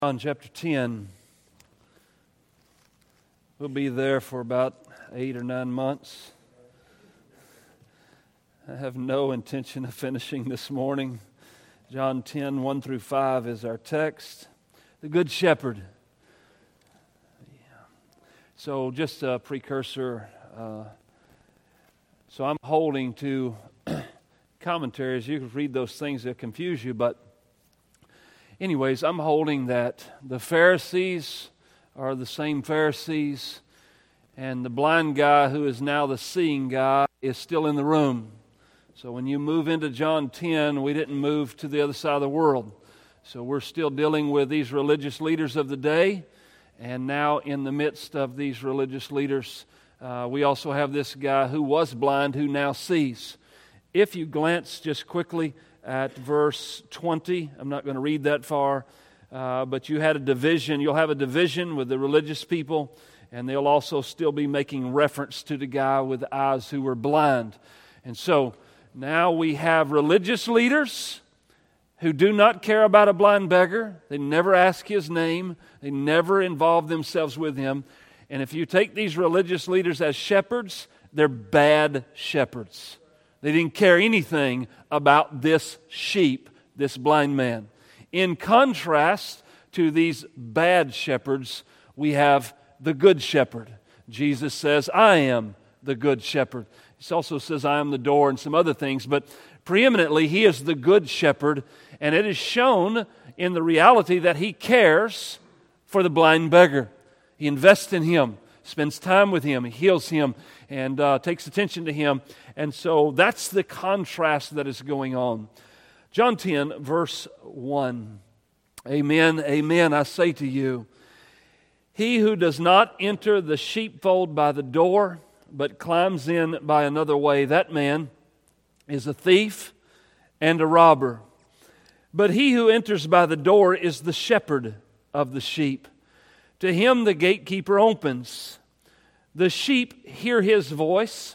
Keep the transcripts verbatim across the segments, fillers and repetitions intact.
John chapter ten. We'll be there for about eight or nine months. I have no intention of finishing this morning. John ten, one through five is our text. The Good Shepherd. Yeah. So just a precursor. Uh, so I'm holding to commentaries. You can read those things that confuse you, but anyways, I'm holding that the Pharisees are the same Pharisees, and the blind guy who is now the seeing guy is still in the room. So when you move into John ten, we didn't move to the other side of the world. So we're still dealing with these religious leaders of the day, and now in the midst of these religious leaders, uh, we also have this guy who was blind who now sees. If you glance just quickly at verse twenty. I'm not going to read that far, uh, but you had a division. You'll have a division with the religious people, and they'll also still be making reference to the guy with eyes who were blind. And so now we have religious leaders who do not care about a blind beggar. They never ask his name. They never involve themselves with him. And if you take these religious leaders as shepherds, they're bad shepherds. They didn't care anything about this sheep, this blind man. In contrast to these bad shepherds, we have the good shepherd. Jesus says, I am the good shepherd. He also says, I am the door, and some other things, but preeminently, he is the good shepherd, and it is shown in the reality that he cares for the blind beggar. He invests in him, spends time with him, he heals him, and uh, takes attention to him. And so that's the contrast that is going on. John ten, verse one. Amen, amen, I say to you, he who does not enter the sheepfold by the door, but climbs in by another way, that man is a thief and a robber. But he who enters by the door is the shepherd of the sheep. To him the gatekeeper opens. The sheep hear his voice.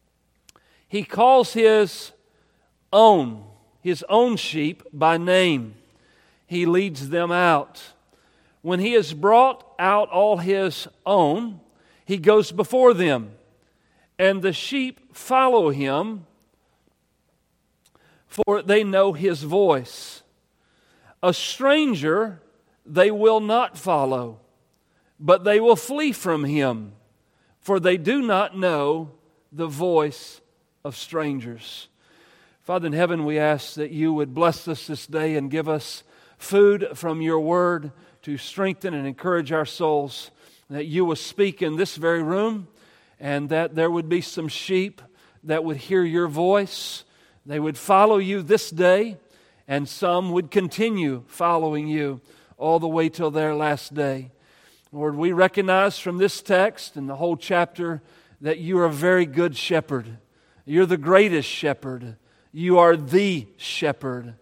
He calls his own, his own sheep by name. He leads them out. When he has brought out all his own, he goes before them, and the sheep follow him, for they know his voice. A stranger they will not follow, but they will flee from him, for they do not know the voice of strangers. Father in heaven, we ask that you would bless us this day and give us food from your word to strengthen and encourage our souls, that you will speak in this very room, and that there would be some sheep that would hear your voice. They would follow you this day, and some would continue following you all the way till their last day. Lord, we recognize from this text and the whole chapter that you are a very good shepherd. You're the greatest shepherd. You are the shepherd.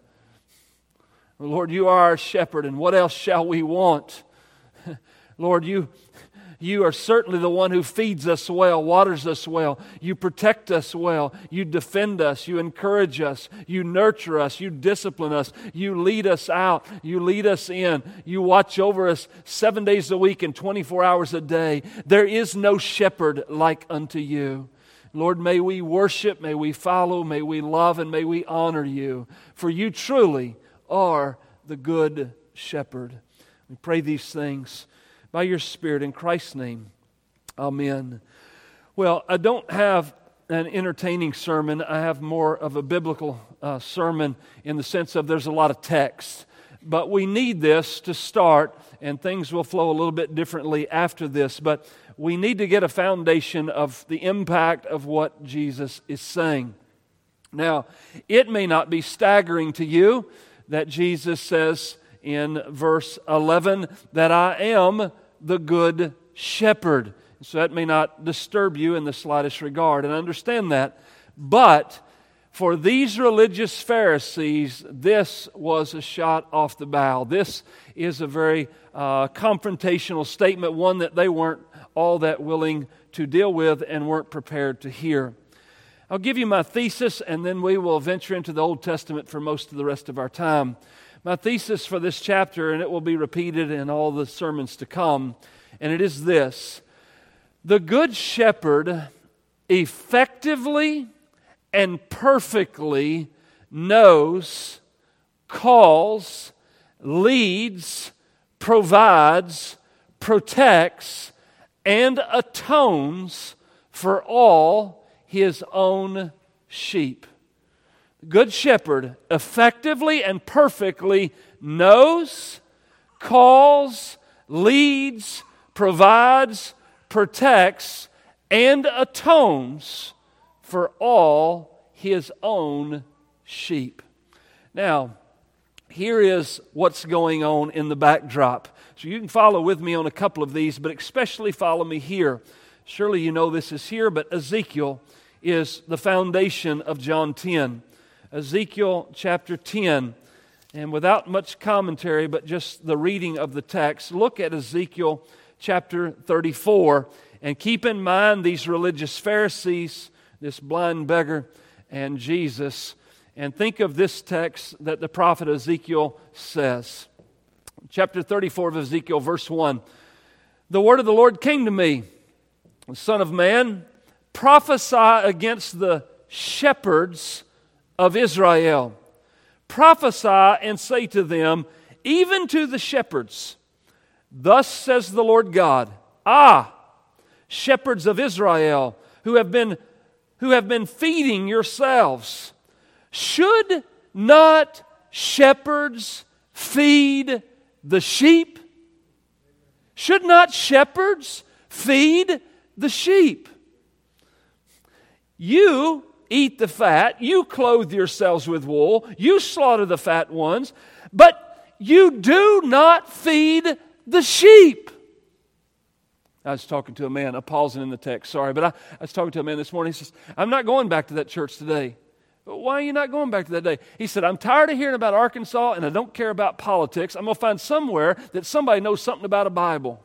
Lord, you are our shepherd, and what else shall we want? Lord, you, you are certainly the one who feeds us well, waters us well. You protect us well. You defend us. You encourage us. You nurture us. You discipline us. You lead us out. You lead us in. You watch over us seven days a week and twenty-four hours a day. There is no shepherd like unto you. Lord, may we worship, may we follow, may we love, and may we honor you. For you truly are the good shepherd. We pray these things by your Spirit in Christ's name. Amen. Well, I don't have an entertaining sermon. I have more of a biblical uh, sermon in the sense of there's a lot of text. But we need this to start, and things will flow a little bit differently after this. But we need to get a foundation of the impact of what Jesus is saying. Now, it may not be staggering to you that Jesus says in verse eleven that I am the good shepherd. So that may not disturb you in the slightest regard, and understand that. But for these religious Pharisees, this was a shot off the bow. This is a very uh, confrontational statement, one that they weren't all that willing to deal with and weren't prepared to hear. I'll give you my thesis, and then we will venture into the Old Testament for most of the rest of our time. my thesis for this chapter, and it will be repeated in all the sermons to come, and it is this: the Good Shepherd effectively and perfectly knows, calls, leads, provides, protects, and atones for all His own sheep. The Good Shepherd effectively and perfectly knows, calls, leads, provides, protects, and atones for all His own sheep. Now, here is what's going on in the backdrop. So you can follow with me on a couple of these, but especially follow me here. Surely you know this is here, but Ezekiel is the foundation of John ten. Ezekiel chapter ten. And without much commentary, but just the reading of the text, look at Ezekiel chapter thirty-four. And keep in mind these religious Pharisees, this blind beggar, and Jesus. And think of this text that the prophet Ezekiel says. Chapter thirty-four of Ezekiel, verse one. The word of the Lord came to me, Son of man, prophesy against the shepherds of Israel. Prophesy and say to them, even to the shepherds, thus says the Lord God, ah, shepherds of Israel, who have been, who have been feeding yourselves, should not shepherds feed the sheep? Should not shepherds feed the sheep? You eat the fat, you clothe yourselves with wool, you slaughter the fat ones, but you do not feed the sheep. I was talking to a man, I'm pausing in the text, sorry, but I, I was talking to a man this morning. He says, I'm not going back to that church today. Why are you not going back to that day? He said, I'm tired of hearing about Arkansas and I don't care about politics. I'm going to find somewhere that somebody knows something about a Bible.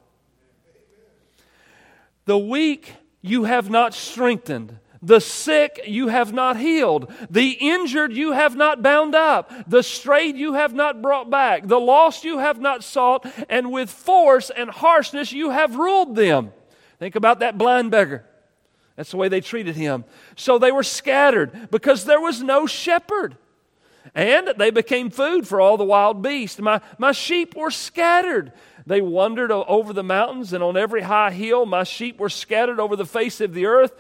The weak you have not strengthened. The sick you have not healed. The injured you have not bound up. The strayed you have not brought back. The lost you have not sought. And with force and harshness you have ruled them. Think about that blind beggar. That's the way they treated him. So they were scattered because there was no shepherd. And they became food for all the wild beasts. My, my sheep were scattered. They wandered over the mountains, and on every high hill my sheep were scattered over the face of the earth,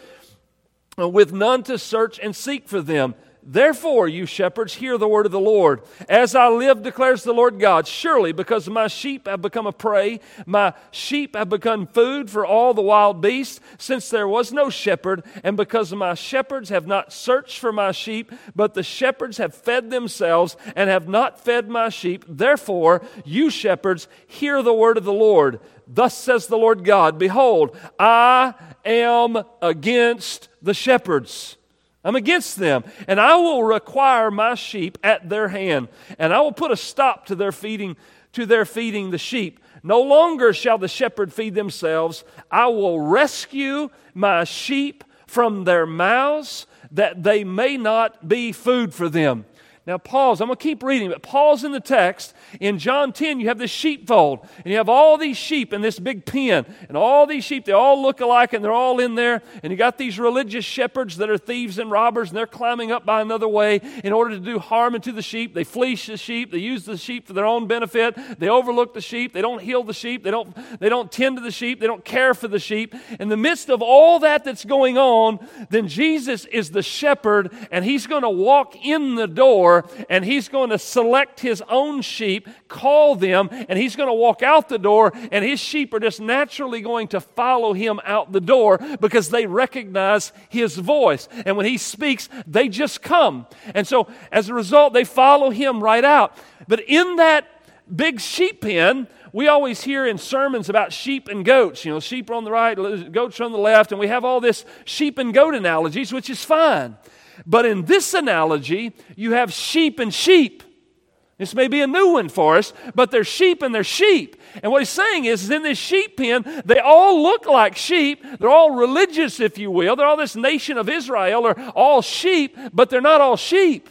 with none to search and seek for them. Therefore, you shepherds, hear the word of the Lord. As I live, declares the Lord God, surely because my sheep have become a prey, my sheep have become food for all the wild beasts, since there was no shepherd, and because my shepherds have not searched for my sheep, but the shepherds have fed themselves and have not fed my sheep. Therefore, you shepherds, hear the word of the Lord. Thus says the Lord God, behold, I am against the shepherds. I'm against them, and I will require my sheep at their hand, and I will put a stop to their feeding, to their feeding the sheep. No longer shall the shepherd feed themselves. I will rescue my sheep from their mouths, that they may not be food for them. Now pause, I'm going to keep reading, but pause in the text. In John ten, you have this sheepfold, and you have all these sheep in this big pen, and all these sheep, they all look alike, and they're all in there, and you got these religious shepherds that are thieves and robbers, and they're climbing up by another way in order to do harm unto the sheep. They fleece the sheep, they use the sheep for their own benefit, they overlook the sheep, they don't heal the sheep, they don't, they don't tend to the sheep, they don't care for the sheep. In the midst of all that that's going on, then Jesus is the shepherd, and He's going to walk in the door, and He's going to select His own sheep, call them, and He's going to walk out the door, and His sheep are just naturally going to follow Him out the door because they recognize His voice. And when He speaks, they just come. And so as a result, they follow Him right out. But in that big sheep pen, we always hear in sermons about sheep and goats. You know, sheep are on the right, goats are on the left, and we have all this sheep and goat analogies, which is fine. But in this analogy, you have sheep and sheep. This may be a new one for us, but they're sheep and they're sheep. And what he's saying is, is in this sheep pen, they all look like sheep. They're all religious, if you will. They're all this nation of Israel are all sheep, but they're not all sheep.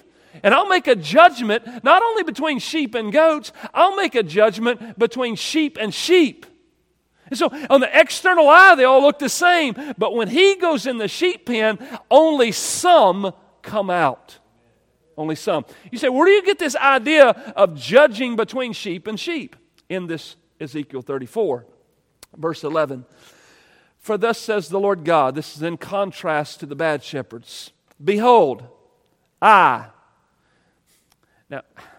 And I'll make a judgment not only between sheep and goats, I'll make a judgment between sheep and sheep. And so on the external eye, they all look the same. But when he goes in the sheep pen, only some come out. Only some. You say, where do you get this idea of judging between sheep and sheep? In this Ezekiel thirty-four, verse eleven. For thus says the Lord God, this is in contrast to the bad shepherds. Behold, I. Now,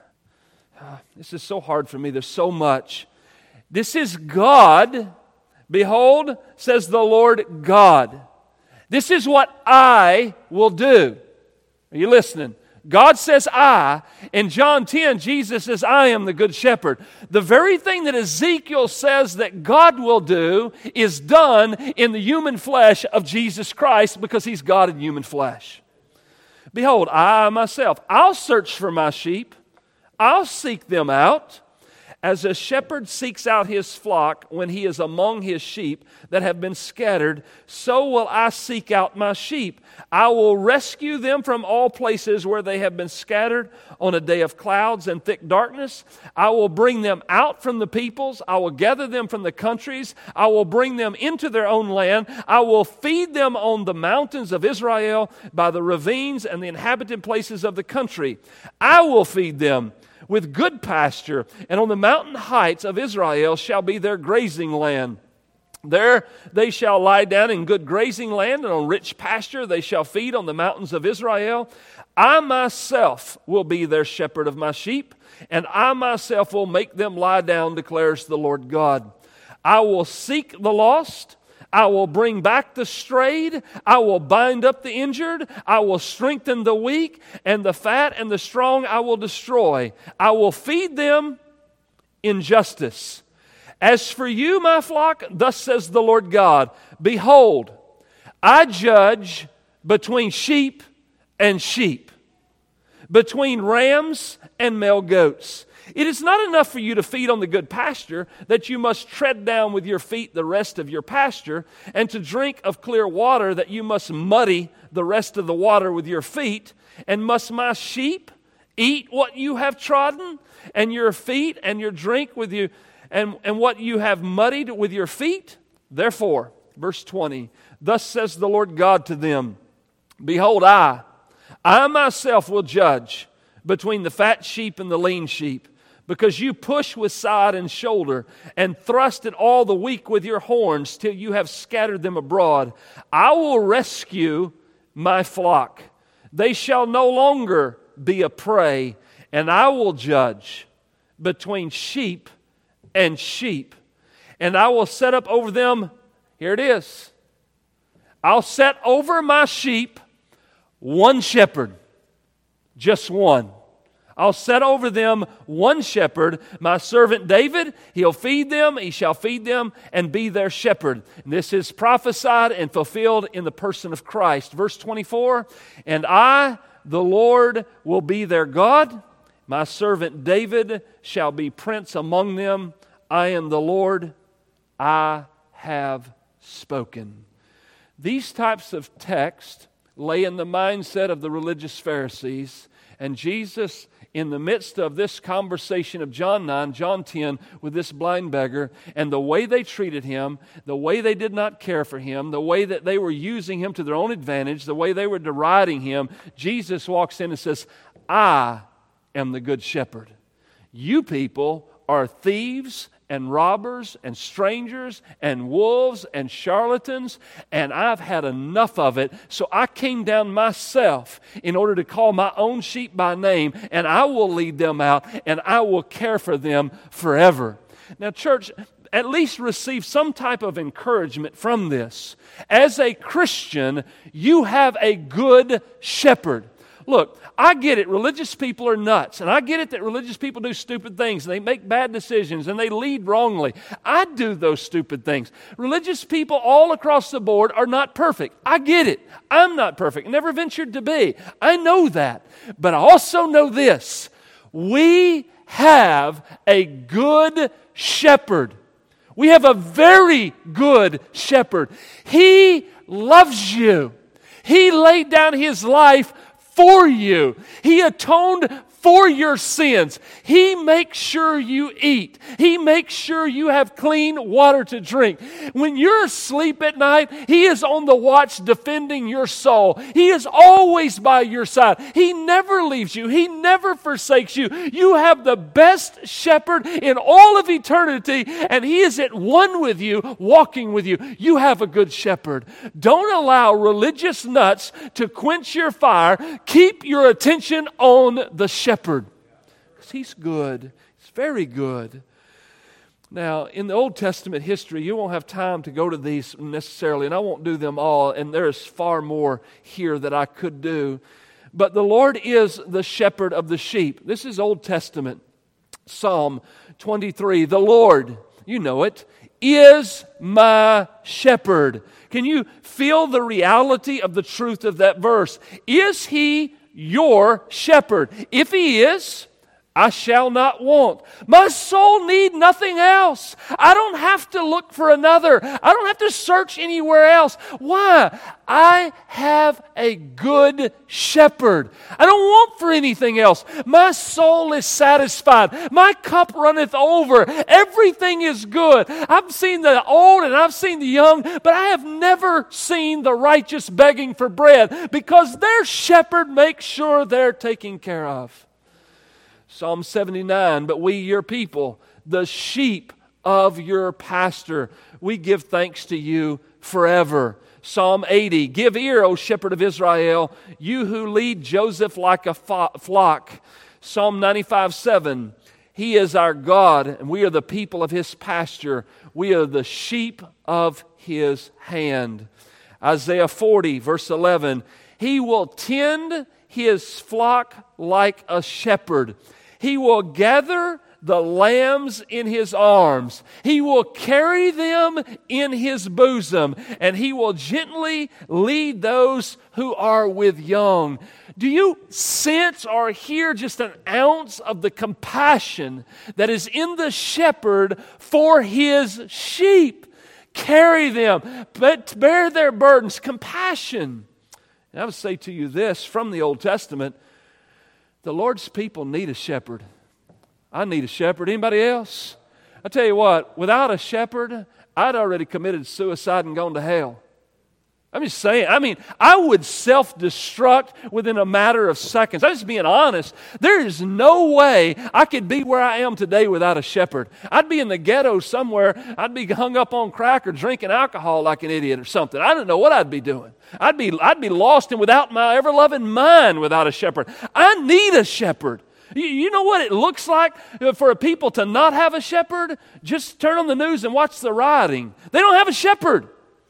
uh, this is so hard for me. There's so much. This is God. Behold, says the Lord God. This is what I will do. Are you listening? God says I. In John ten, Jesus says, I am the good shepherd. The very thing that Ezekiel says that God will do is done in the human flesh of Jesus Christ because He's God in human flesh. Behold, I myself, I'll search for my sheep. I'll seek them out. As a shepherd seeks out his flock when he is among his sheep that have been scattered, so will I seek out my sheep. I will rescue them from all places where they have been scattered on a day of clouds and thick darkness. I will bring them out from the peoples. I will gather them from the countries. I will bring them into their own land. I will feed them on the mountains of Israel, by the ravines and the inhabited places of the country. I will feed them with good pasture, and on the mountain heights of Israel shall be their grazing land. There they shall lie down in good grazing land, and on rich pasture they shall feed on the mountains of Israel. I myself will be their shepherd of my sheep, and I myself will make them lie down, declares the Lord God. I will seek the lost. I will bring back the strayed. I will bind up the injured. I will strengthen the weak, and the fat and the strong I will destroy. I will feed them in justice. As for you, my flock, thus says the Lord God, behold, I judge between sheep and sheep, between rams and male goats. It is not enough for you to feed on the good pasture, that you must tread down with your feet the rest of your pasture, and to drink of clear water, that you must muddy the rest of the water with your feet. And must my sheep eat what you have trodden, and your feet and your drink with you, and, and what you have muddied with your feet? Therefore, verse twenty, thus says the Lord God to them, behold, I, I myself will judge between the fat sheep and the lean sheep, because you push with side and shoulder, and thrust at all the weak with your horns, till you have scattered them abroad. I will rescue my flock. They shall no longer be a prey, and I will judge between sheep and sheep. And I will set up over them, here it is, I'll set over my sheep one shepherd, just one. I'll set over them one shepherd, my servant David. He'll feed them, he shall feed them, and be their shepherd. And this is prophesied and fulfilled in the person of Christ. Verse twenty-four, and I, the Lord, will be their God. My servant David shall be prince among them. I am the Lord, I have spoken. These types of texts lay in the mindset of the religious Pharisees, and Jesus, in the midst of this conversation of John nine, John ten, with this blind beggar, and the way they treated him, the way they did not care for him, the way that they were using him to their own advantage, the way they were deriding him, Jesus walks in and says, I am the good shepherd. You people are thieves and robbers and strangers and wolves and charlatans, and I've had enough of it, so I came down myself in order to call my own sheep by name, and I will lead them out, and I will care for them forever. Now, church, at least receive some type of encouragement from this. As a Christian, you have a good shepherd. Look, I get it. Religious people are nuts. And I get it that religious people do stupid things. And they make bad decisions. And they lead wrongly. I do those stupid things. Religious people all across the board are not perfect. I get it. I'm not perfect. Never ventured to be. I know that. But I also know this. We have a good shepherd. We have a very good shepherd. He loves you. He laid down His life for you. He atoned for your sins. He makes sure you eat. He makes sure you have clean water to drink. When you're asleep at night, He is on the watch defending your soul. He is always by your side. He never leaves you. He never forsakes you. You have the best shepherd in all of eternity, and He is at one with you, walking with you. You have a good shepherd. Don't allow religious nuts to quench your fire. Keep your attention on the shepherd. Because He's good. He's very good. Now, in the Old Testament history, you won't have time to go to these necessarily, and I won't do them all, and there is far more here that I could do. But the Lord is the shepherd of the sheep. This is Old Testament. Psalm twenty-three, the Lord, you know it, is my shepherd. Can you feel the reality of the truth of that verse? Is He your shepherd? If He is, I shall not want. My soul need nothing else. I don't have to look for another. I don't have to search anywhere else. Why? I have a good shepherd. I don't want for anything else. My soul is satisfied. My cup runneth over. Everything is good. I've seen the old and I've seen the young, but I have never seen the righteous begging for bread because their shepherd makes sure they're taken care of. Psalm seventy-nine, but we, your people, the sheep of your pasture, we give thanks to you forever. Psalm eighty, give ear, O shepherd of Israel, you who lead Joseph like a fo- flock. Psalm ninety-five, seven, He is our God, and we are the people of His pasture. We are the sheep of His hand. Isaiah forty, verse eleven, He will tend His flock like a shepherd. He will gather the lambs in His arms. He will carry them in His bosom, and He will gently lead those who are with young. Do you sense or hear just an ounce of the compassion that is in the shepherd for his sheep? Carry them, but bear their burdens. Compassion. And I would say to you this from the Old Testament, the Lord's people need a shepherd. I need a shepherd. Anybody else? I tell you what, without a shepherd, I'd already committed suicide and gone to hell. I'm just saying, I mean, I would self-destruct within a matter of seconds. I'm just being honest. There is no way I could be where I am today without a shepherd. I'd be in the ghetto somewhere. I'd be hung up on crack or drinking alcohol like an idiot or something. I don't know what I'd be doing. I'd be, I'd be lost and without my ever-loving mind without a shepherd. I need a shepherd. You, you know what it looks like for a people to not have a shepherd? Just turn on the news and watch the rioting. They don't have a shepherd.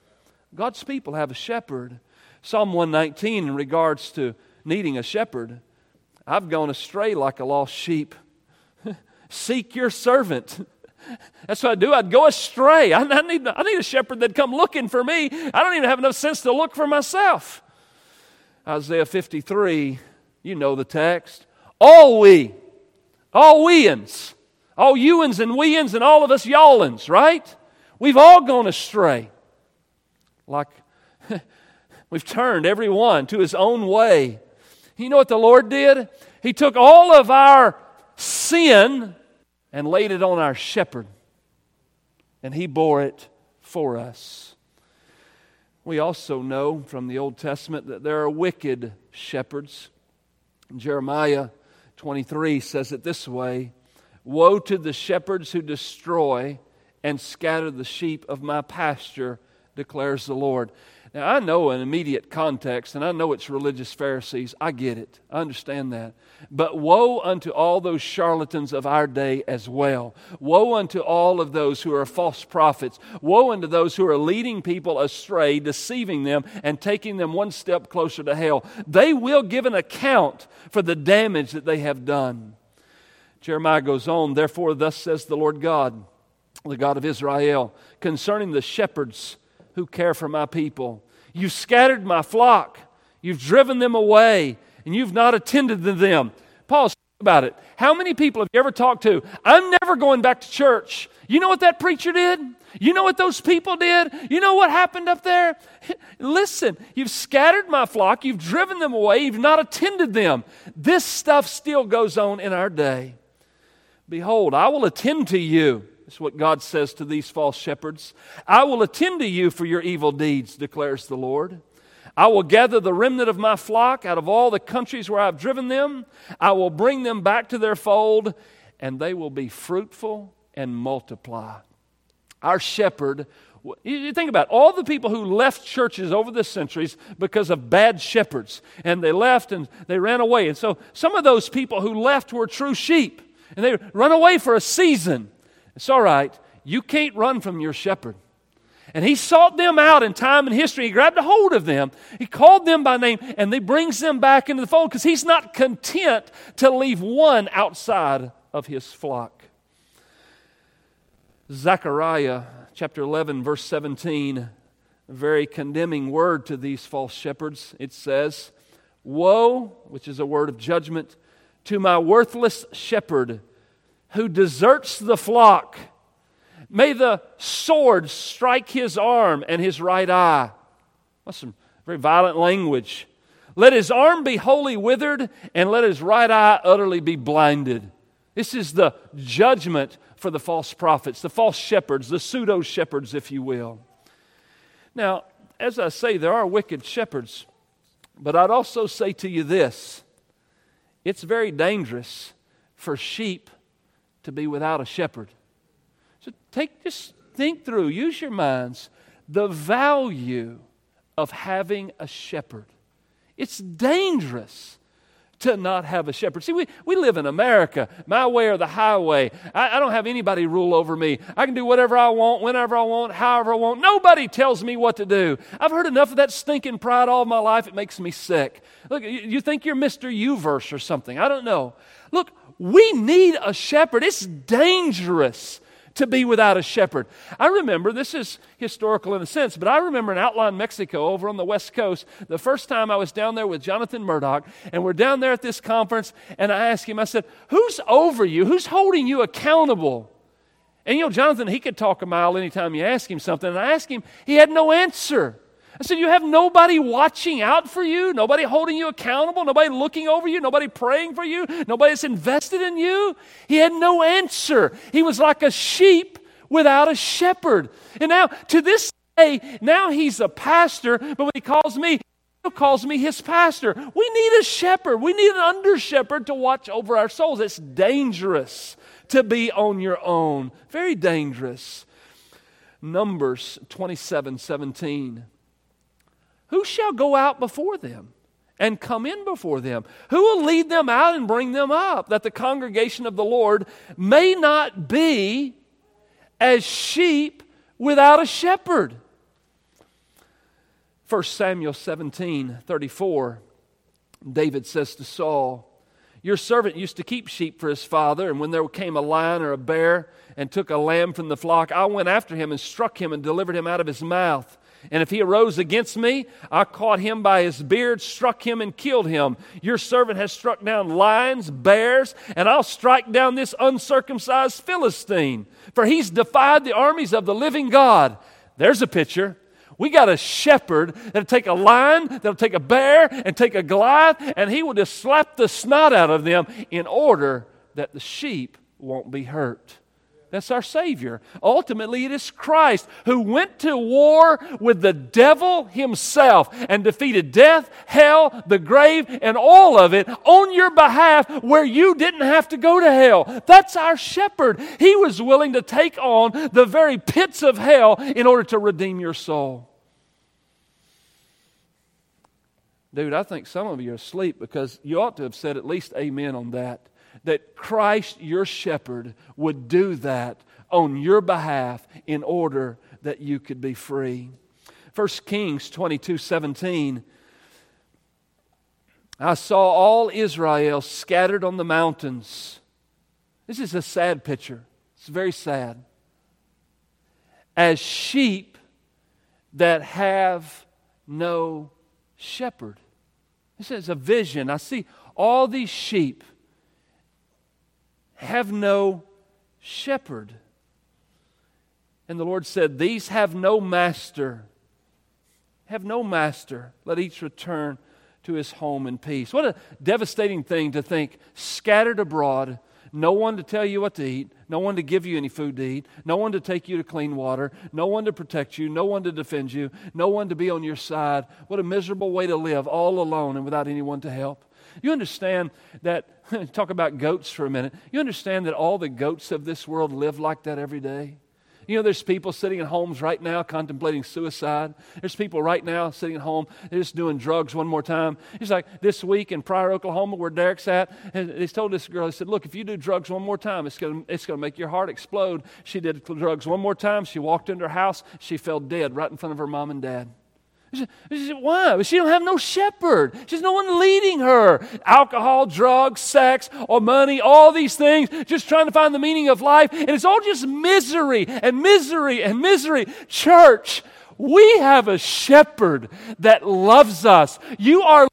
God's people have a shepherd. Psalm one nineteen in regards to needing a shepherd. I've gone astray like a lost sheep. Seek your servant. That's what I do. I'd go astray. I, I, need, I need a shepherd that'd come looking for me. I don't even have enough sense to look for myself. Isaiah fifty-three, you know the text. All we, all weans, all youans and weans and all of us y'allins, right? We've all gone astray. Like we've turned every one to his own way. You know what the Lord did? He took all of our sin and laid it on our shepherd. And He bore it for us. We also know from the Old Testament that there are wicked shepherds. Jeremiah twenty-three says it this way, woe to the shepherds who destroy and scatter the sheep of my pasture, declares the Lord. Now, I know an immediate context, and I know it's religious Pharisees. I get it. I understand that. But woe unto all those charlatans of our day as well. Woe unto all of those who are false prophets. Woe unto those who are leading people astray, deceiving them, and taking them one step closer to hell. They will give an account for the damage that they have done. Jeremiah goes on, therefore thus says the Lord God, the God of Israel, concerning the shepherds who care for my people. You've scattered my flock. You've driven them away, and you've not attended to them. Paul, think about it. How many people have you ever talked to? I'm never going back to church. You know what that preacher did? You know what those people did? You know what happened up there? Listen, you've scattered my flock. You've driven them away. You've not attended them. This stuff still goes on in our day. Behold, I will attend to you. That's what God says to these false shepherds. I will attend to you for your evil deeds, declares the Lord. I will gather the remnant of my flock out of all the countries where I've driven them. I will bring them back to their fold, and they will be fruitful and multiply. Our shepherd, you think about it, all the people who left churches over the centuries because of bad shepherds, and they left and they ran away. And so some of those people who left were true sheep, and they run away for a season. It's all right. You can't run from your shepherd. And he sought them out in time and history. He grabbed a hold of them. He called them by name, and he brings them back into the fold because he's not content to leave one outside of his flock. Zechariah chapter eleven, verse seventeen, a very condemning word to these false shepherds. It says, "Woe," which is a word of judgment, "to my worthless shepherd who deserts the flock. May the sword strike his arm and his right eye." That's some very violent language. "Let his arm be wholly withered, and let his right eye utterly be blinded." This is the judgment for the false prophets, the false shepherds, the pseudo-shepherds, if you will. Now, as I say, there are wicked shepherds, but I'd also say to you this: it's very dangerous for sheep to be without a shepherd. So take, just think through, use your minds, the value of having a shepherd. It's dangerous to not have a shepherd. See, we, we live in America, my way or the highway. I, I don't have anybody rule over me. I can do whatever I want, whenever I want, however I want. Nobody tells me what to do. I've heard enough of that stinking pride all my life. It makes me sick. Look, you, you think you're Mister U-verse or something. I don't know. Look, we need a shepherd. It's dangerous to be without a shepherd. I remember, this is historical in a sense, but I remember in Outline, Mexico, over on the West Coast, the first time I was down there with Jonathan Murdoch, and we're down there at this conference, and I asked him, I said, "Who's over you? Who's holding you accountable?" And you know, Jonathan, he could talk a mile anytime you ask him something, and I asked him, he had no answer. I said, "You have nobody watching out for you, nobody holding you accountable, nobody looking over you, nobody praying for you, nobody that's invested in you?" He had no answer. He was like a sheep without a shepherd. And now, to this day, now he's a pastor, but when he calls me, he calls me his pastor. We need a shepherd. We need an under-shepherd to watch over our souls. It's dangerous to be on your own. Very dangerous. Numbers twenty-seven seventeen. "Who shall go out before them and come in before them? Who will lead them out and bring them up, that the congregation of the Lord may not be as sheep without a shepherd?" First Samuel seventeen thirty-four, David says to Saul, "Your servant used to keep sheep for his father, and when there came a lion or a bear and took a lamb from the flock, I went after him and struck him and delivered him out of his mouth. And if he arose against me, I caught him by his beard, struck him, and killed him. Your servant has struck down lions, bears, and I'll strike down this uncircumcised Philistine, for he's defied the armies of the living God." There's a picture. We got a shepherd that'll take a lion, that'll take a bear, and take a Goliath, and he will just slap the snot out of them in order that the sheep won't be hurt. That's our Savior. Ultimately, it is Christ who went to war with the devil himself and defeated death, hell, the grave, and all of it on your behalf where you didn't have to go to hell. That's our shepherd. He was willing to take on the very pits of hell in order to redeem your soul. Dude, I think some of you are asleep because you ought to have said at least amen on that. That Christ, your shepherd, would do that on your behalf in order that you could be free. First Kings twenty-two seventeen. "I saw all Israel scattered on the mountains." This is a sad picture. It's very sad. "As sheep that have no shepherd." This is a vision. I see all these sheep have no shepherd. And the Lord said, these have no master. Have no master. Let each return to his home in peace. What a devastating thing to think, scattered abroad, no one to tell you what to eat, no one to give you any food to eat, no one to take you to clean water, no one to protect you, no one to defend you, no one to be on your side. What a miserable way to live, all alone and without anyone to help. You understand that, talk about goats for a minute, you understand that all the goats of this world live like that every day? You know, there's people sitting in homes right now contemplating suicide. There's people right now sitting at home, they're just doing drugs one more time. It's like this week in Pryor, Oklahoma, where Derek's at, and he's told this girl, he said, look, if you do drugs one more time, it's going to it's going to make your heart explode. She did drugs one more time. She walked into her house. She fell dead right in front of her mom and dad. She said, why? She don't have no shepherd. She has no one leading her. Alcohol, drugs, sex, or money, all these things, just trying to find the meaning of life. And it's all just misery and misery and misery. Church, we have a shepherd that loves us. You are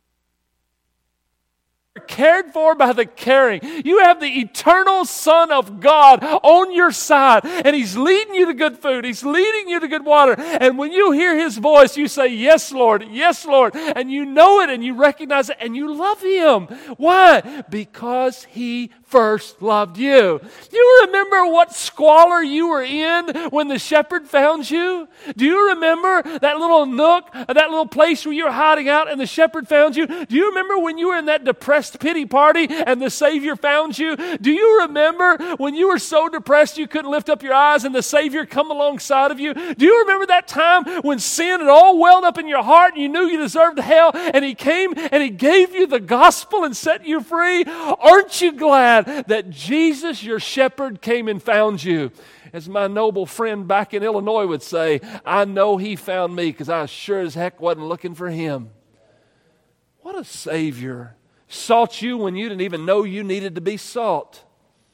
cared for by the caring. You have the eternal Son of God on your side, and He's leading you to good food. He's leading you to good water. And when you hear His voice, you say, yes, Lord, yes, Lord. And you know it, and you recognize it, and you love Him. Why? Because He first loved you. Do you remember what squalor you were in when the shepherd found you? Do you remember that little nook, that little place where you were hiding out and the shepherd found you? Do you remember when you were in that depressed pity party and the Savior found you? Do you remember when you were so depressed you couldn't lift up your eyes and the Savior come alongside of you? Do you remember that time when sin had all welled up in your heart and you knew you deserved hell, and He came and He gave you the gospel and set you free? Aren't you glad that Jesus, your shepherd, came and found you? As my noble friend back in Illinois would say, I know He found me because I sure as heck wasn't looking for Him. What a Savior. Sought you when you didn't even know you needed to be sought.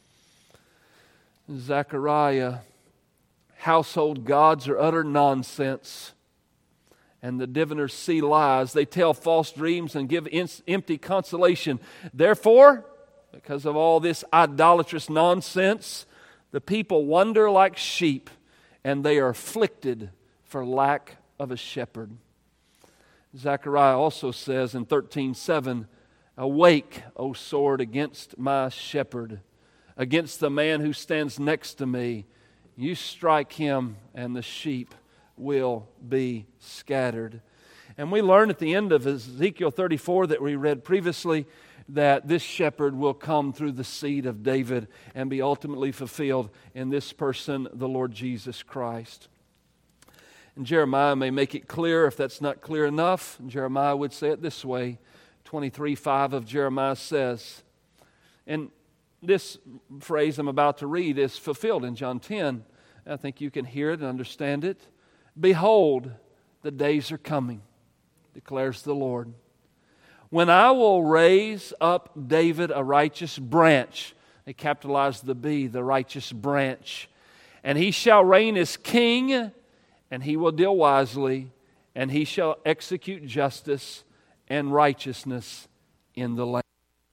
Zechariah, household gods are utter nonsense, and the diviners see lies. They tell false dreams and give empty consolation. Therefore, because of all this idolatrous nonsense, the people wander like sheep, and they are afflicted for lack of a shepherd. Zechariah also says in thirteen seven, awake, O sword, against my shepherd, against the man who stands next to me. You strike him, and the sheep will be scattered. And we learn at the end of Ezekiel thirty-four that we read previously that this shepherd will come through the seed of David and be ultimately fulfilled in this person, the Lord Jesus Christ. And Jeremiah may make it clear if that's not clear enough. Jeremiah would say it this way. twenty-three five of Jeremiah says, and this phrase I'm about to read is fulfilled in John ten. I think you can hear it and understand it. Behold, the days are coming, declares the Lord, when I will raise up David a righteous branch. They capitalize the B, the righteous branch. And he shall reign as king, and he will deal wisely, and he shall execute justice and righteousness in the land.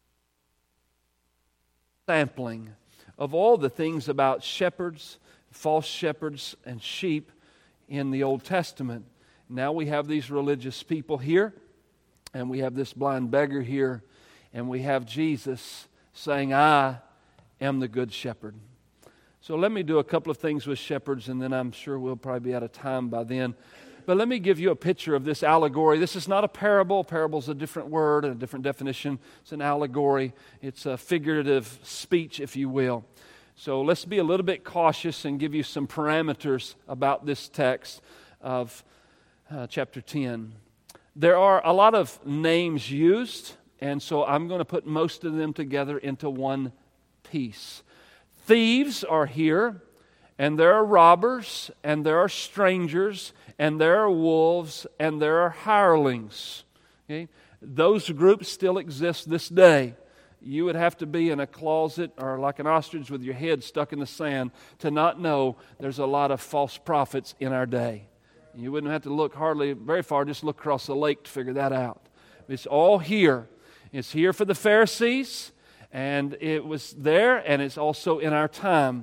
Sampling of all the things about shepherds, false shepherds, and sheep in the Old Testament. Now we have these religious people here, and we have this blind beggar here, and we have Jesus saying, I am the good shepherd. So let me do a couple of things with shepherds, and then I'm sure we'll probably be out of time by then. But let me give you a picture of this allegory. This is not a parable. Parable is a different word and a different definition. It's an allegory. It's a figurative speech, if you will. So let's be a little bit cautious and give you some parameters about this text of uh, chapter ten. There are a lot of names used, and so I'm going to put most of them together into one piece. Thieves are here, and there are robbers, and there are strangers, and there are wolves, and there are hirelings. Okay? Those groups still exist this day. You would have to be in a closet or like an ostrich with your head stuck in the sand to not know there's a lot of false prophets in our day. You wouldn't have to look hardly very far, just look across the lake to figure that out. It's all here. It's here for the Pharisees, and it was there, and it's also in our time.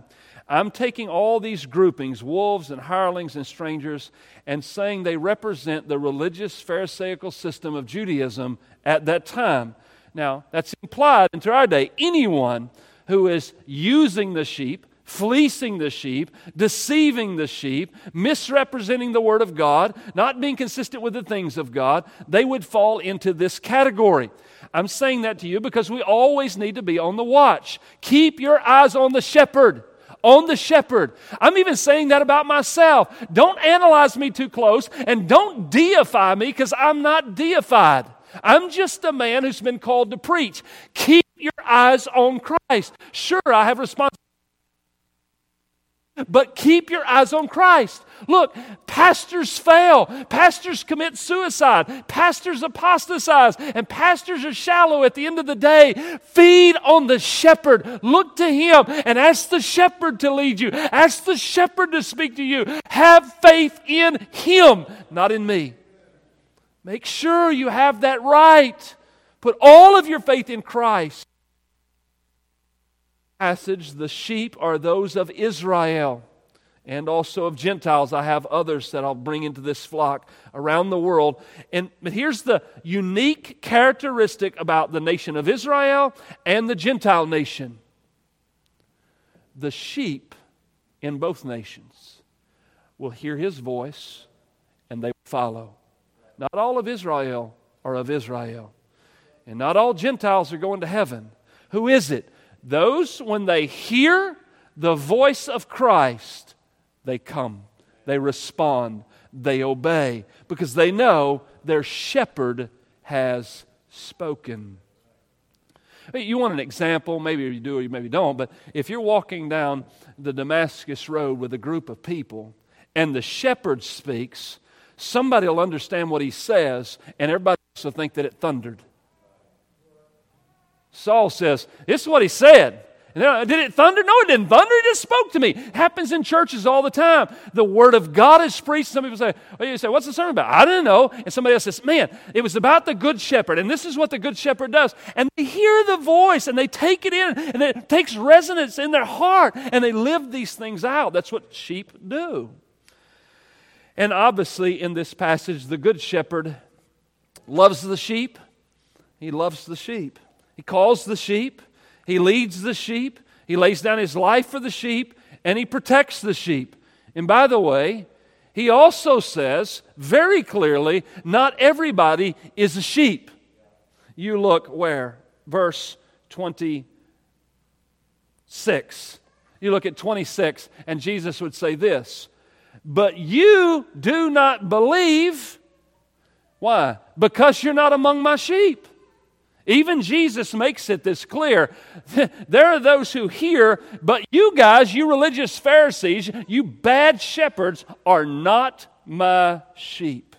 I'm taking all these groupings, wolves and hirelings and strangers, and saying they represent the religious Pharisaical system of Judaism at that time. Now, that's implied into our day. Anyone who is using the sheep, fleecing the sheep, deceiving the sheep, misrepresenting the Word of God, not being consistent with the things of God, they would fall into this category. I'm saying that to you because we always need to be on the watch. Keep your eyes on the shepherd. On the shepherd. I'm even saying that about myself. Don't analyze me too close and don't deify me because I'm not deified. I'm just a man who's been called to preach. Keep your eyes on Christ. Sure, I have responsibility. But keep your eyes on Christ. Look, pastors fail. Pastors commit suicide. Pastors apostatize. And pastors are shallow at the end of the day. Feed on the shepherd. Look to him and ask the shepherd to lead you. Ask the shepherd to speak to you. Have faith in him, not in me. Make sure you have that right. Put all of your faith in Christ. Passage, the sheep are those of Israel and also of Gentiles. I have others that I'll bring into this flock around the world. And but here's the unique characteristic about the nation of Israel and the Gentile nation. The sheep in both nations will hear his voice and they will follow. Not all of Israel are of Israel. And not all Gentiles are going to heaven. Who is it? Those, when they hear the voice of Christ, they come, they respond, they obey, because they know their shepherd has spoken. You want an example? Maybe you do or you maybe don't, but if you're walking down the Damascus Road with a group of people and the shepherd speaks, somebody will understand what he says and everybody else will think that it thundered. Saul says, this is what he said. And then, did it thunder? No, it didn't thunder. It just spoke to me. It happens in churches all the time. The Word of God is preached. Some people say, well, you say, what's the sermon about? I don't know. And somebody else says, man, it was about the Good Shepherd. And this is what the Good Shepherd does. And they hear the voice and they take it in. And it takes resonance in their heart. And they live these things out. That's what sheep do. And obviously in this passage, the Good Shepherd loves the sheep. He loves the sheep. He calls the sheep, he leads the sheep, he lays down his life for the sheep, and he protects the sheep. And by the way, he also says very clearly, not everybody is a sheep. You look where? Verse twenty-six. You look at twenty-six, and Jesus would say this, but you do not believe. Why? Because you're not among my sheep. Even Jesus makes it this clear. There are those who hear, but you guys, you religious Pharisees, you bad shepherds, are not my sheep.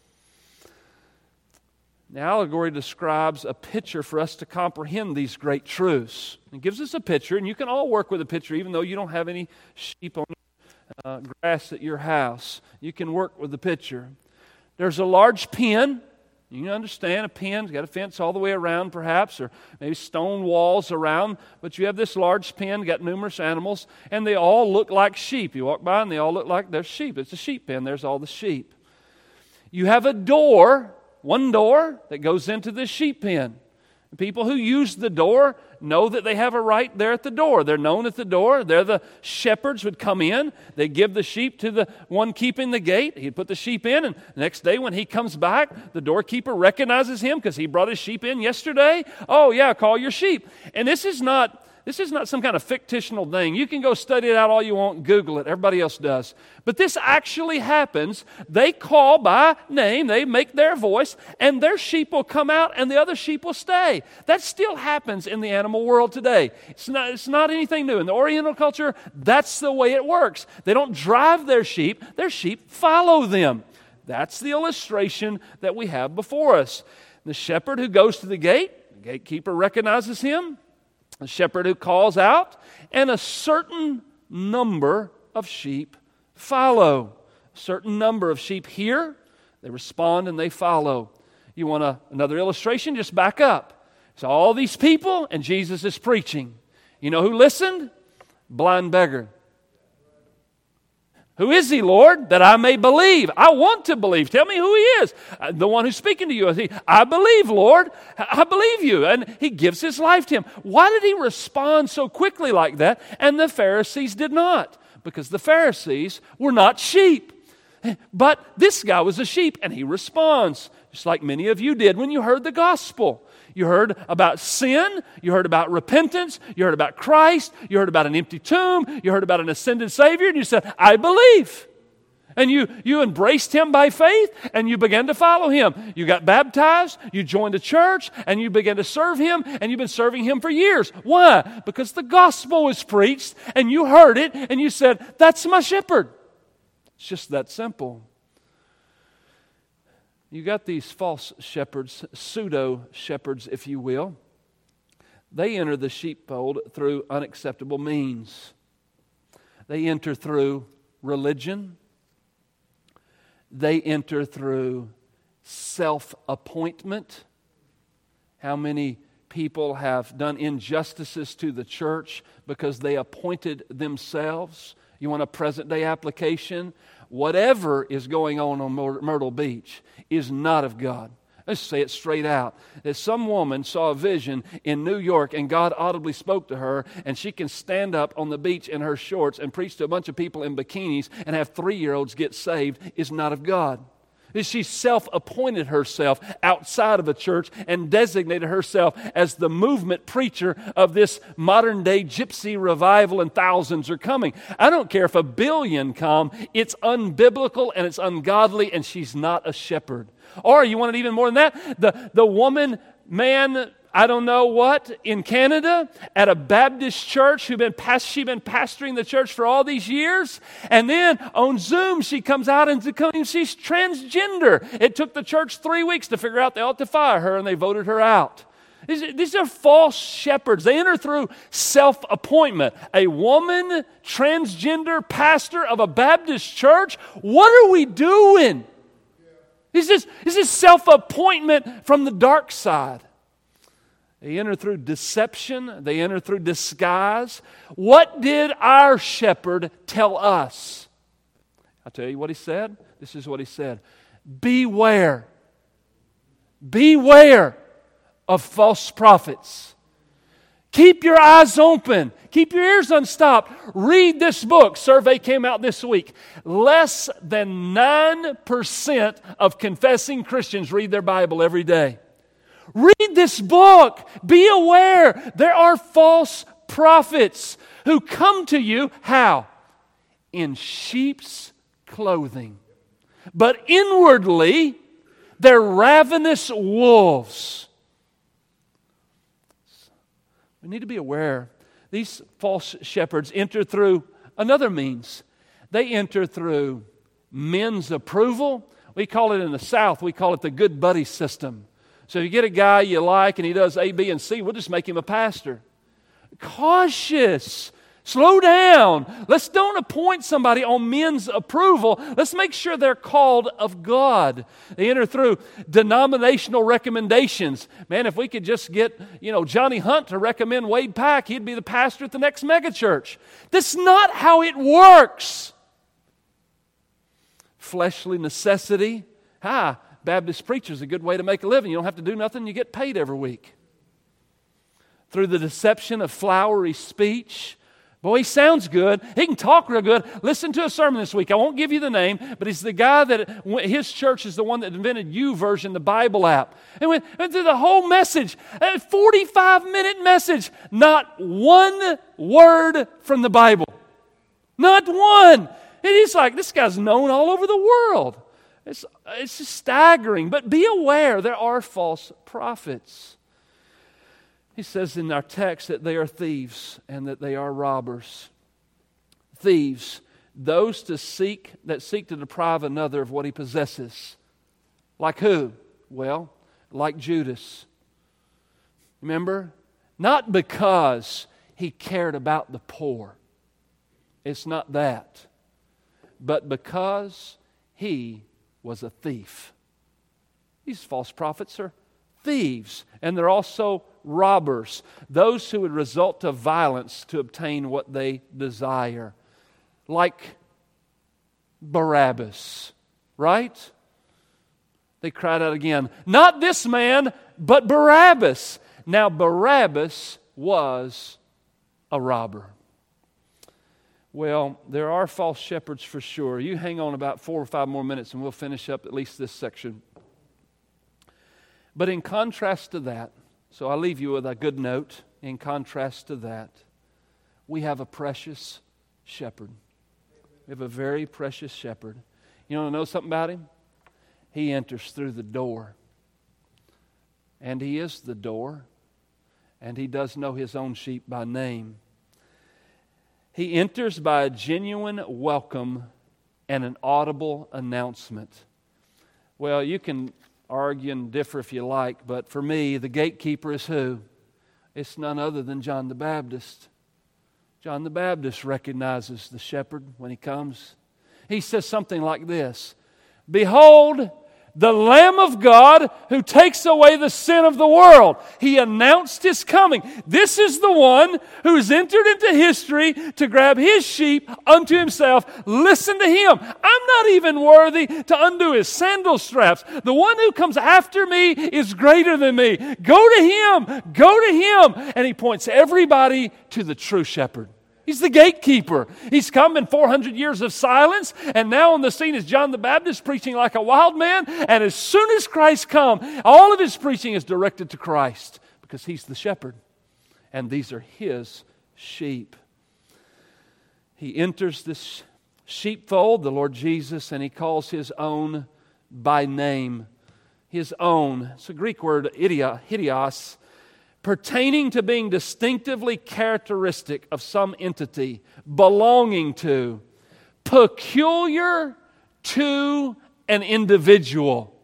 The allegory describes a picture for us to comprehend these great truths. It gives us a picture, and you can all work with a picture, even though you don't have any sheep on uh, grass at your house. You can work with the picture. There's a large pen. You understand, a pen's got a fence all the way around perhaps, or maybe stone walls around, but you have this large pen, got numerous animals, and they all look like sheep. You walk by and they all look like they're sheep. It's a sheep pen. There's all the sheep. You have a door, one door, that goes into the sheep pen. People who use the door know that they have a right there at the door. They're known at the door. They're the shepherds would come in. They give the sheep to the one keeping the gate. He'd put the sheep in, and the next day when he comes back, the doorkeeper recognizes him because he brought his sheep in yesterday. Oh, yeah, call your sheep. And this is not... This is not some kind of fictional thing. You can go study it out all you want, Google it. Everybody else does. But this actually happens. They call by name, they make their voice, and their sheep will come out and the other sheep will stay. That still happens in the animal world today. It's not, it's not anything new. In the Oriental culture, that's the way it works. They don't drive their sheep, their sheep follow them. That's the illustration that we have before us. The shepherd who goes to the gate, the gatekeeper recognizes him. A shepherd who calls out, and a certain number of sheep follow. A certain number of sheep hear, they respond, and they follow. You want a, another illustration? Just back up. So all these people, and Jesus is preaching. You know who listened? Blind beggar. Who is he, Lord, that I may believe? I want to believe. Tell me who he is. Uh, the one who's speaking to you. He, I believe, Lord. I believe you. And he gives his life to him. Why did he respond so quickly like that? And the Pharisees did not. Because the Pharisees were not sheep. But this guy was a sheep, and he responds, just like many of you did when you heard the gospel. You heard about sin, you heard about repentance, you heard about Christ, you heard about an empty tomb, you heard about an ascended Savior, and you said, I believe. And you, you embraced Him by faith, and you began to follow Him. You got baptized, you joined a church, and you began to serve Him, and you've been serving Him for years. Why? Because the gospel was preached, and you heard it, and you said, that's my shepherd. It's just that simple. You got these false shepherds, pseudo-shepherds, if you will. They enter the sheepfold through unacceptable means. They enter through religion. They enter through self-appointment. How many people have done injustices to the church because they appointed themselves? You want a present-day application? Whatever is going on on Myrtle Beach is not of God. Let's say it straight out. That some woman saw a vision in New York and God audibly spoke to her, and she can stand up on the beach in her shorts and preach to a bunch of people in bikinis and have three-year-olds get saved is not of God. She self-appointed herself outside of a church and designated herself as the movement preacher of this modern-day gypsy revival, and thousands are coming. I don't care if a billion come. It's unbiblical and it's ungodly, and she's not a shepherd. Or you want it even more than that? The, the woman, man, I don't know what, in Canada at a Baptist church who been past, she'd been pastoring the church for all these years. And then on Zoom, she comes out and she's transgender. It took the church three weeks to figure out they ought to fire her, and they voted her out. These, these are false shepherds. They enter through self-appointment. A woman, transgender pastor of a Baptist church? What are we doing? This is, this is self-appointment from the dark side. They enter through deception. They enter through disguise. What did our shepherd tell us? I'll tell you what he said. This is what he said. Beware. Beware of false prophets. Keep your eyes open. Keep your ears unstopped. Read this book. Survey came out this week. Less than nine percent of confessing Christians read their Bible every day. Read this book. Be aware there are false prophets who come to you, how? In sheep's clothing. But inwardly, they're ravenous wolves. We need to be aware. These false shepherds enter through another means. They enter through men's approval. We call it in the South, we call it the good buddy system. So if you get a guy you like and he does A, B, and C, we'll just make him a pastor. Cautious. Slow down. Let's don't appoint somebody on men's approval. Let's make sure they're called of God. They enter through denominational recommendations. Man, if we could just get, you know, Johnny Hunt to recommend Wade Pack, he'd be the pastor at the next megachurch. That's not how it works. Fleshly necessity. Hi, Baptist preacher is a good way to make a living. You don't have to do nothing. You get paid every week. Through the deception of flowery speech. Boy, he sounds good. He can talk real good. Listen to a sermon this week. I won't give you the name, but he's the guy that, his church is the one that invented YouVersion, the Bible app. And went, went through the whole message, a forty-five minute message. Not one word from the Bible. Not one. And he's like, this guy's known all over the world. It's, it's just staggering. But be aware, there are false prophets. He says in our text that they are thieves and that they are robbers. Thieves, those to seek that seek to deprive another of what he possesses. Like who? Well, like Judas. Remember? Not because he cared about the poor. It's not that. But because he was a thief. These false prophets are thieves, and they're also robbers, those who would resort to violence to obtain what they desire. Like Barabbas. Right? They cried out again, not this man, but Barabbas. Now Barabbas was a robber. Well, there are false shepherds for sure. You hang on about four or five more minutes and we'll finish up at least this section. But in contrast to that, so I'll leave you with a good note. In contrast to that, we have a precious shepherd. We have a very precious shepherd. You want to know something about him? He enters through the door. And he is the door. And he does know his own sheep by name. He enters by a genuine welcome and an audible announcement. Well, you can argue and differ if you like, but for me, the gatekeeper is who? It's none other than John the Baptist. John the Baptist recognizes the shepherd when he comes. He says something like this, behold, the Lamb of God who takes away the sin of the world. He announced His coming. This is the one who's entered into history to grab His sheep unto Himself. Listen to Him. I'm not even worthy to undo His sandal straps. The one who comes after me is greater than me. Go to Him. Go to Him. And He points everybody to the true shepherd. He's the gatekeeper. He's come in four hundred years of silence, and now on the scene is John the Baptist preaching like a wild man. And as soon as Christ comes, all of his preaching is directed to Christ because He's the shepherd, and these are His sheep. He enters this sheepfold, the Lord Jesus, and He calls His own by name. His own. It's a Greek word, idios, pertaining to being distinctively characteristic of some entity, belonging to, peculiar to an individual.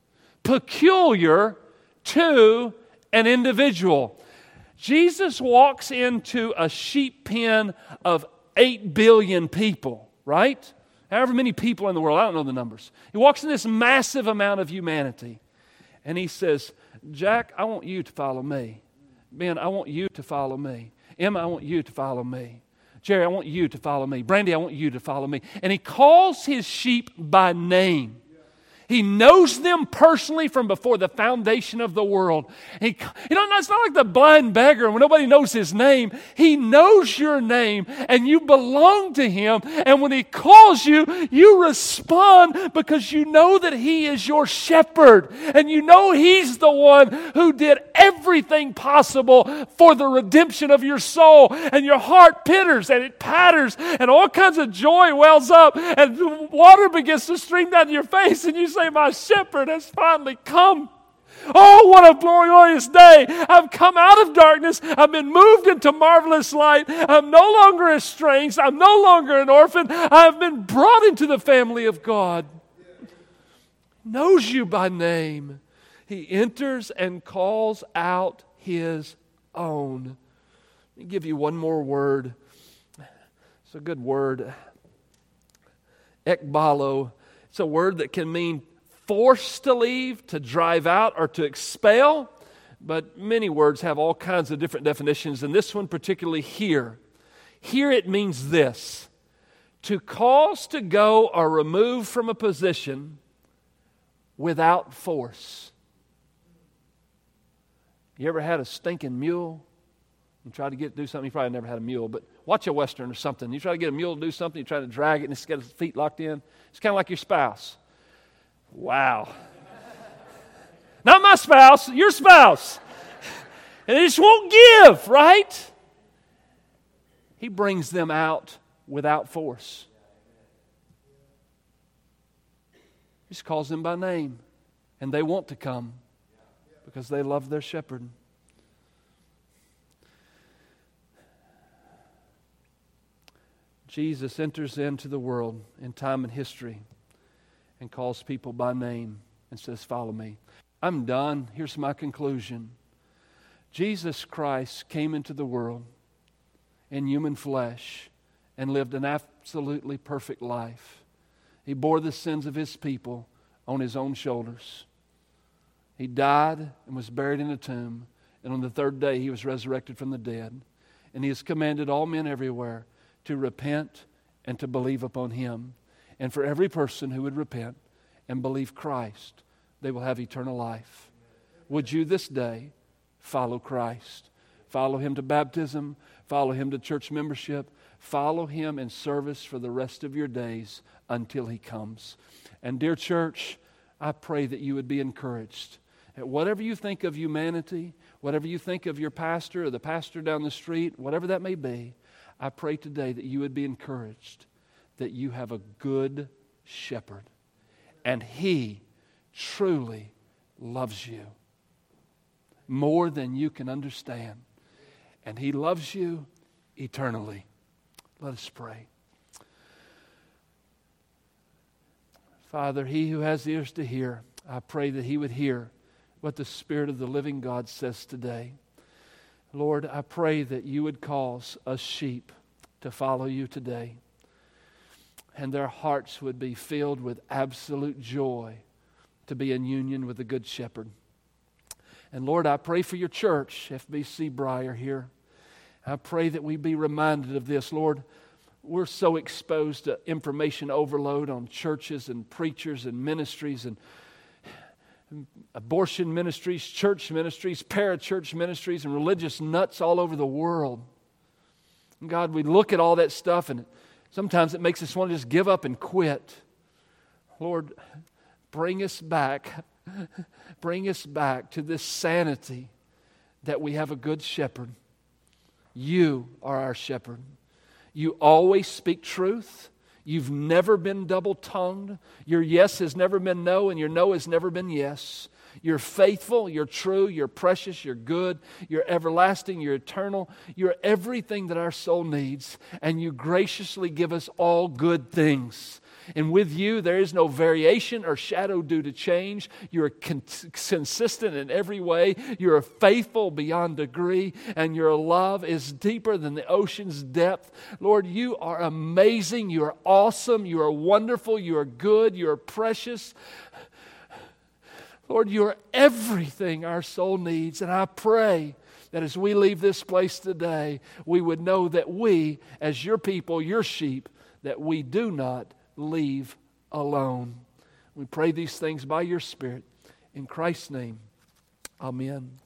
Peculiar to an individual. Jesus walks into a sheep pen of eight billion people, right? However many people in the world, I don't know the numbers. He walks in this massive amount of humanity, and He says, Jack, I want you to follow me. Ben, I want you to follow me. Emma, I want you to follow me. Jerry, I want you to follow me. Brandy, I want you to follow me. And He calls His sheep by name. He knows them personally from before the foundation of the world. He, you know, it's not like the blind beggar when nobody knows his name. He knows your name and you belong to Him. And when He calls you, you respond because you know that He is your shepherd. And you know He's the one who did everything possible for the redemption of your soul. And your heart pitters and it patters and all kinds of joy wells up and water begins to stream down your face and you say, my shepherd has finally come. Oh, what a glorious day. I've come out of darkness. I've been moved into marvelous light. I'm no longer estranged. I'm no longer an orphan. I've been brought into the family of God. He knows you by name. He enters and calls out His own. Let me give you one more word. It's a good word. Ekbalo. It's a word that can mean forced to leave, to drive out, or to expel. But many words have all kinds of different definitions, and this one particularly here. Here it means this: to cause to go or remove from a position without force. You ever had a stinking mule? You try to get to do something, you probably never had a mule, but watch a Western or something. You try to get a mule to do something, you try to drag it and it's got its feet locked in. It's kind of like your spouse. Wow. Not my spouse, your spouse. And they just won't give, right? He brings them out without force. He just calls them by name. And they want to come because they love their shepherd. Jesus enters into the world in time and history and calls people by name and says, follow me. I'm done. Here's my conclusion. Jesus Christ came into the world in human flesh and lived an absolutely perfect life. He bore the sins of His people on His own shoulders. He died and was buried in a tomb, and on the third day He was resurrected from the dead. And He has commanded all men everywhere to repent and to believe upon Him. And for every person who would repent and believe Christ, they will have eternal life. Would you this day follow Christ? Follow Him to baptism. Follow Him to church membership. Follow Him in service for the rest of your days until He comes. And dear church, I pray that you would be encouraged. That whatever you think of humanity, whatever you think of your pastor or the pastor down the street, whatever that may be, I pray today that you would be encouraged that you have a good shepherd. And He truly loves you more than you can understand. And He loves you eternally. Let us pray. Father, He who has ears to hear, I pray that He would hear what the Spirit of the living God says today. Lord, I pray that you would cause us sheep to follow you today, and their hearts would be filled with absolute joy to be in union with the Good Shepherd. And Lord, I pray for your church, F B C Briar here. I pray that we be reminded of this. Lord, we're so exposed to information overload on churches and preachers and ministries and abortion ministries, church ministries, parachurch ministries, and religious nuts all over the world. And God, we look at all that stuff and sometimes it makes us want to just give up and quit. Lord, bring us back. Bring us back to this sanity that we have a good shepherd. You are our shepherd. You always speak truth. You've never been double-tongued. Your yes has never been no, and your no has never been yes. You're faithful, you're true, you're precious, you're good, you're everlasting, you're eternal. You're everything that our soul needs, and you graciously give us all good things. And with you, there is no variation or shadow due to change. You're con- consistent in every way. You're faithful beyond degree, and your love is deeper than the ocean's depth. Lord, you are amazing. You are awesome. You are wonderful. You are good. You are precious. Lord, you are everything our soul needs. And I pray that as we leave this place today, we would know that we, as your people, your sheep, that we do not leave alone. We pray these things by your Spirit. In Christ's name, amen.